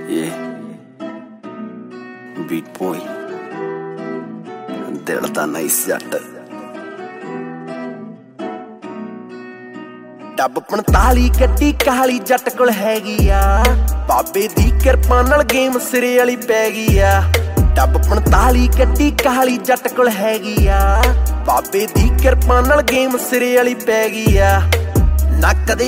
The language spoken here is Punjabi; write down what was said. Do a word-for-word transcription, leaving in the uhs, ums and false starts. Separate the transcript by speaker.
Speaker 1: Yeah. Beat boy. ਦਿਲ ਤਾਂ ਨਾਈਸ ਜੱਟ। ਡੱਬ ਪੰਤਾਲੀ ਗੱਡੀ ਕਾਲੀ ਜੱਟ ਕੋਲ ਹੈਗੀ ਆ, ਬਾਬੇ ਦੀ ਕਿਰਪਾ ਨਾਲ ਗੇਮ ਸਿਰੇ ਵਾਲੀ ਪੈ ਗਈ ਆ। ਡੱਬ ਪੰਤਾਲੀ ਗੱਡੀ ਕਾਲੀ ਜੱਟ ਕੋਲ ਹੈਗੀ ਆ, ਬਾਬੇ ਦੀ ਕਿਰਪਾ ਨਾਲ ਗੇਮ ਸਿਰੇ ਵਾਲੀ ਪੈ ਗਈ ਆ। ਨਾ ਕਦੇ